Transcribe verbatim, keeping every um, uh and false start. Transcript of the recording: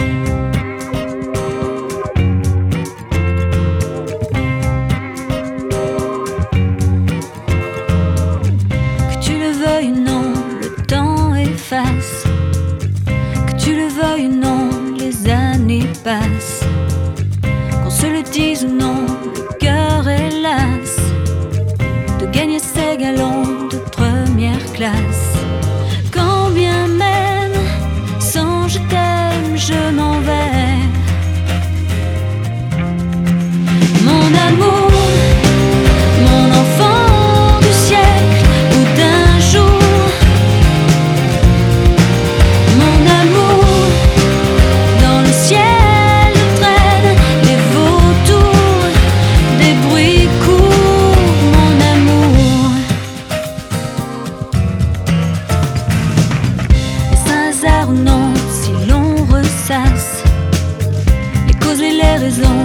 Que tu le veuilles ou non, les années passent. Qu'on se le dise ou non, le cœur est las de gagner ses galons de première classe. Quand bien même, sans je t'aime, je m'en vais. Mon amour, mon enfant du siècle ou d'un jour. Non, si l'on ressasse les causes et les raisons